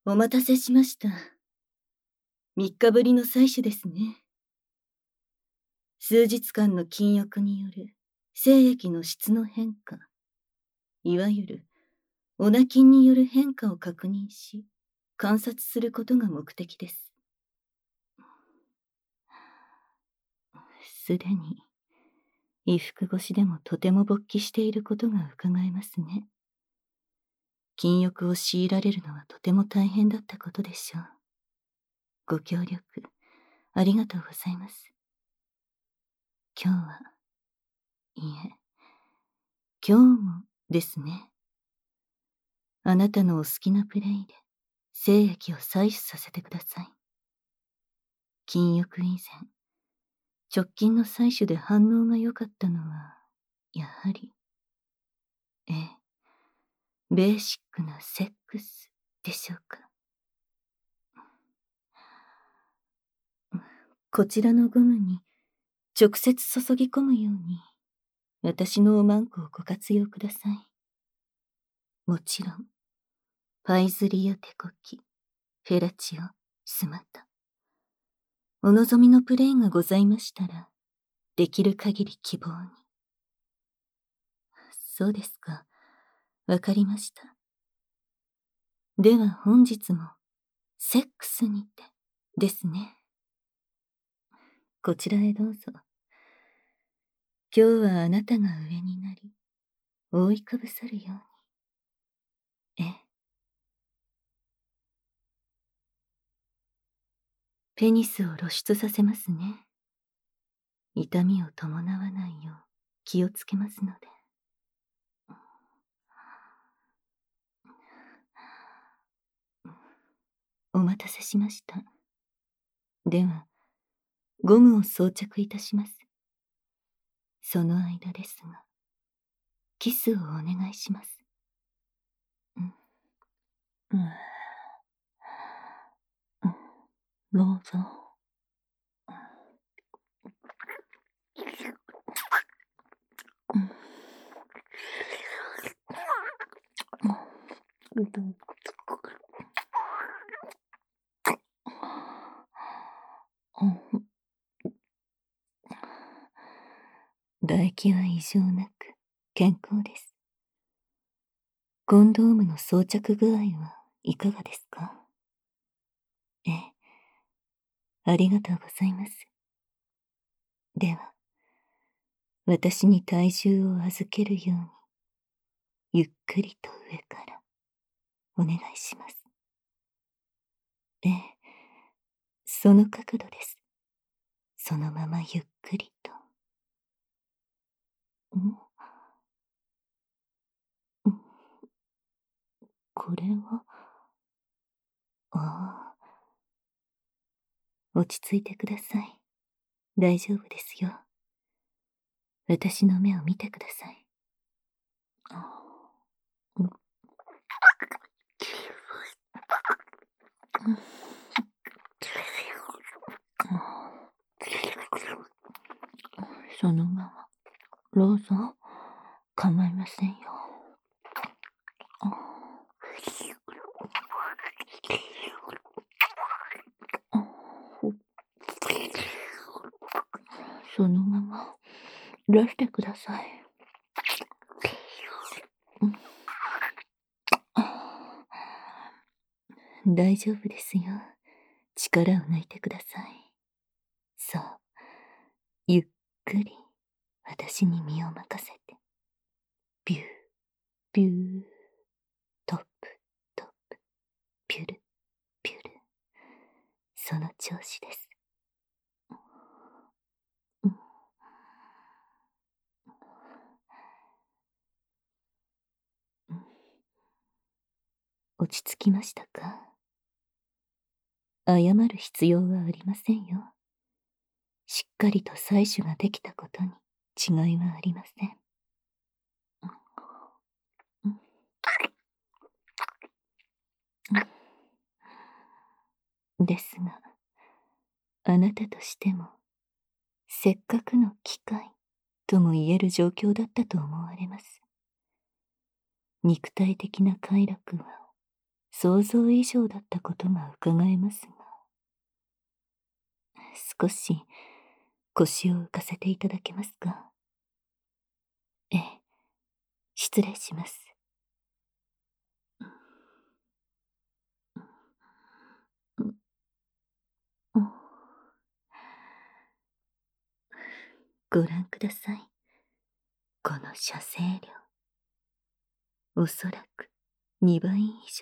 お待たせしました。3日ぶりの採取ですね。数日間の禁欲による精液の質の変化、いわゆるオナ菌による変化を確認し、観察することが目的です。すでに、衣服越しでもとても勃起していることが伺えますね。禁欲を強いられるのはとても大変だったことでしょう。ご協力、ありがとうございます。今日は、いえ、今日もですね。あなたのお好きなプレイで精液を採取させてください。禁欲以前、直近の採取で反応が良かったのは、やはり、ベーシックなセックスでしょうか。こちらのゴムに直接注ぎ込むように、私のおまんこをご活用ください。もちろん、パイズリや手こき、フェラチオ、スマタ。お望みのプレイがございましたら、できる限り希望に。そうですか。わかりました。では本日も、セックスにて、ですね。こちらへどうぞ。今日はあなたが上になり、覆いかぶさるように。ペニスを露出させますね。痛みを伴わないよう気をつけますので。お待たせしました。では、ゴムを装着いたします。その間ですが、キスをお願いします。どうぞ。唾液は異常なく健康です。コンドームの装着具合はいかがですか？ありがとうございます。では、私に体重を預けるように、ゆっくりと上からお願いします。その角度です。そのままゆっくりと。これは、落ち着いてください。大丈夫ですよ。私の目を見てください。そのまま、どうぞ、構いませんよ。そのまま、出してください。大丈夫ですよ。力を抜いてください。そう。ゆっくり、私に身を任せて。ビュー、ビュー、トップ、トップ、ピュル、ピュル。その調子です。落ち着きましたか？謝る必要はありませんよ。しっかりと採取ができたことに違いはありません。ですが、あなたとしても、せっかくの機会とも言える状況だったと思われます。肉体的な快楽は想像以上だったことが伺えますが、少し腰を浮かせていただけますか？ええ、失礼します。うんうん、ご覧ください。この射精量。おそらく2倍以上。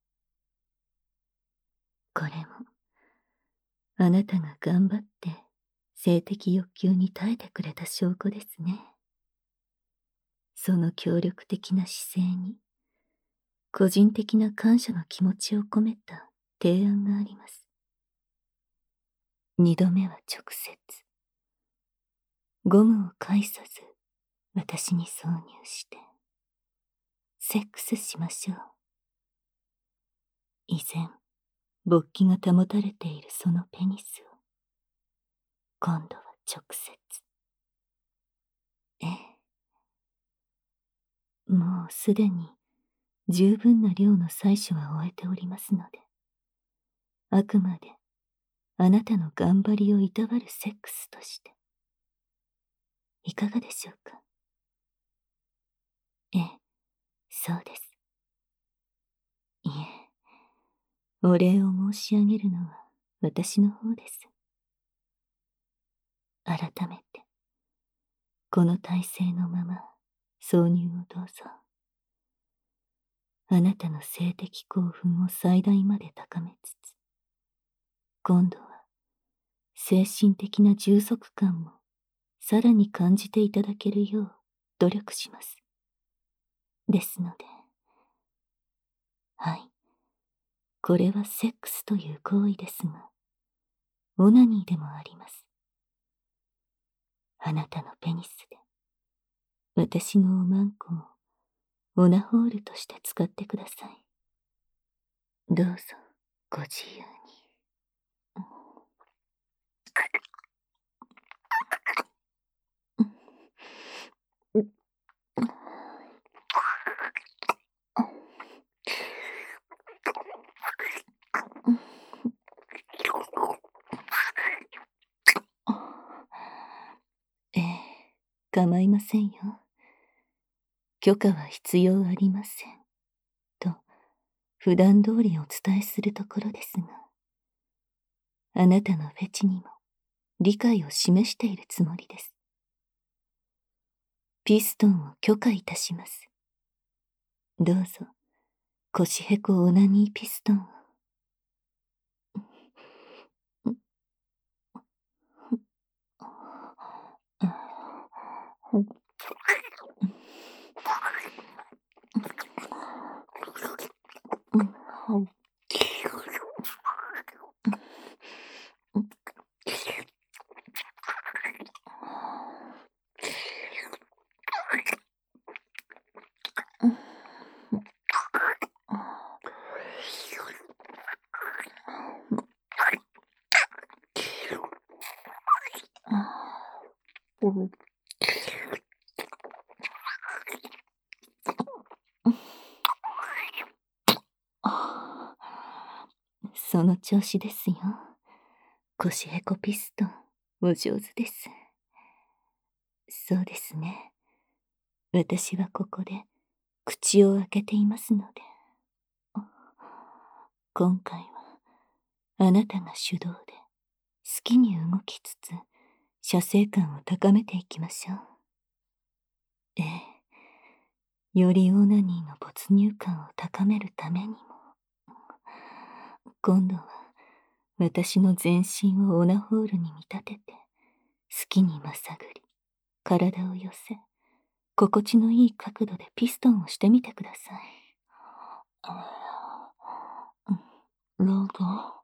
これも、あなたが頑張って性的欲求に耐えてくれた証拠ですね。その協力的な姿勢に、個人的な感謝の気持ちを込めた提案があります。2度目は直接。ゴムを介さず、私に挿入して、セックスしましょう。依然、勃起が保たれているそのペニスを、今度は直接。ええ。もうすでに十分な量の採取は終えておりますので、あくまであなたの頑張りをいたわるセックスとして、いかがでしょうか？ええ、そうです。いえ、お礼を申し上げるのは私の方です。改めて、この体勢のまま挿入をどうぞ。あなたの性的興奮を最大まで高めつつ、今度は精神的な充足感もさらに感じていただけるよう努力します。ですので、はい、これはセックスという行為ですが、オナニーでもあります。あなたのペニスで、私のおまんこをオナホールとして使ってください。どうぞ、ご自由に。ええ、構いませんよ。許可は必要ありません。と、普段通りお伝えするところですが、あなたのフェチにも理解を示しているつもりです。ピストンを許可いたします。どうぞ、腰へこオナニーピストンを。その調子ですよ。腰へこピストン、お上手です。そうですね。私はここで口を開けていますので。今回はあなたが主導で好きに動きつつ射精感を高めていきましょう。ええ、よりオナニーの没入感を高めるためにも、今度は私の全身をオナホールに見立てて、好きにまさぐり、体を寄せ、心地のいい角度でピストンをしてみてください。どうぞ。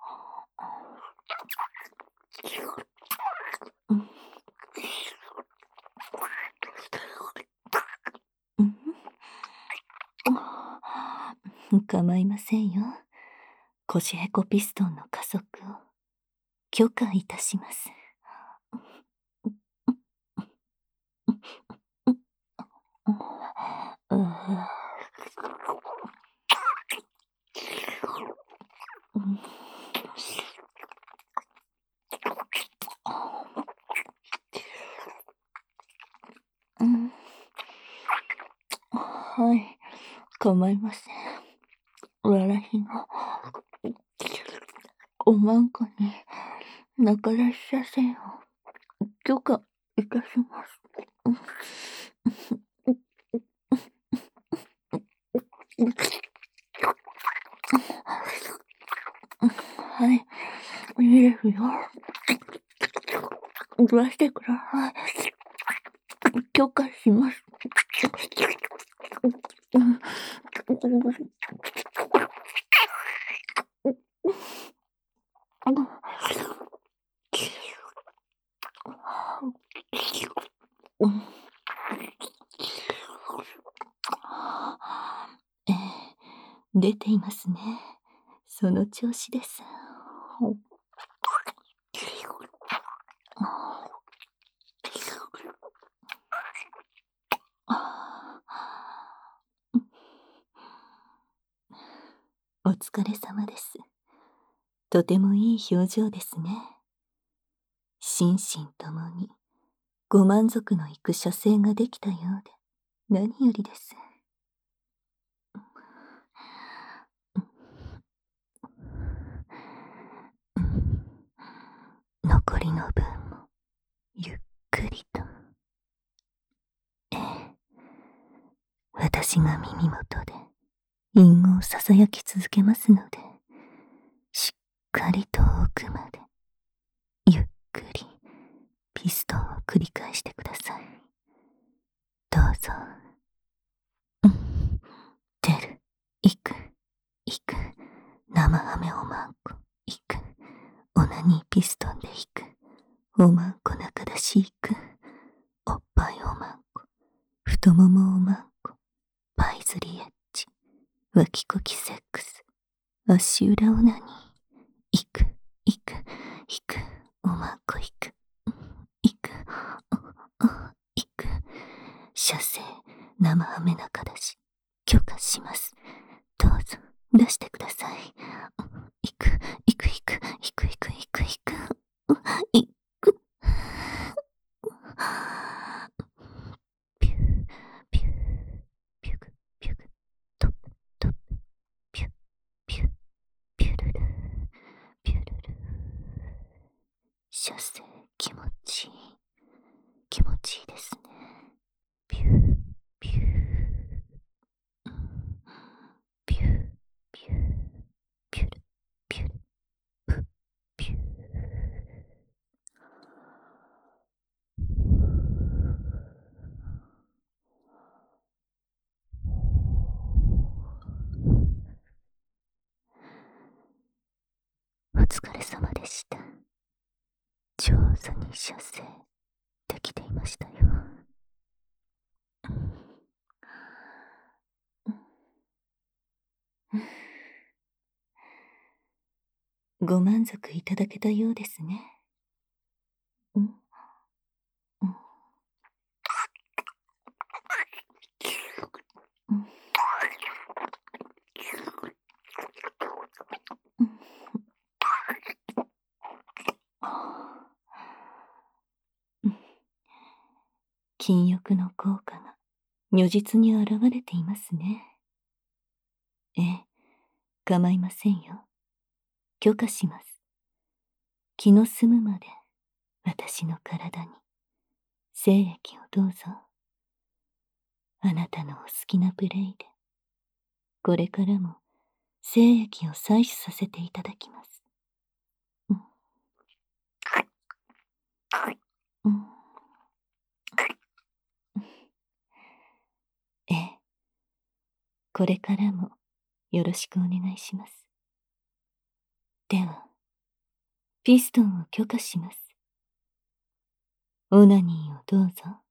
構いませんよ。腰へこピストンの加速を許可いたします。 うん、うん、はい、構いません。わらひのおまんこに中出し車線を許可いたします。はい、いいですよ。出してください。許可します。ええ、出ていますね。その調子です。お疲れ様です。とてもいい表情ですね。心身ともにご満足のいく射精ができたようで何よりです。残りの分もゆっくりと。ええ、私が耳元で隠語をささやき続けますので、しっかりと奥までゆっくりピストンを繰り返してください。どうぞ。出る、行く、行く、生ハメおまんこ、行く、オナニーピストンで行く、おまんこ中出し行く、おっぱいおまんこ、太ももおまんこ、パイズリエッジ、脇こきセックス、足裏オナニー、行く、行く、行く、おまんこ行く、行く、行く、射精、生ハメ中出し、許可します。どうぞ、出してください。行く、行く、行く、行く、行く、行く、行く、行く。ピュー、ピュー、ピュグ、ピュグ、トップ、トップ、ピュー、ピュー、ピュルル、ピュルル。射精気持ちいい。気持ちいいですね。ピュー、ピュー、ピュー、ピュー、ピュル、ピュル、ピュー。お疲れ様でした。上手に射精できていましたよ。ご満足いただけたようですね。うん、うん、うん、うん。禁欲の効果が如実に現れていますね。ええ、構いませんよ。許可します。気の済むまで私の体に精液をどうぞ。あなたのお好きなプレイで、これからも精液を採取させていただきます。うん、うん、ええ、これからもよろしくお願いします。では、ピストンを許可します。オナニーをどうぞ。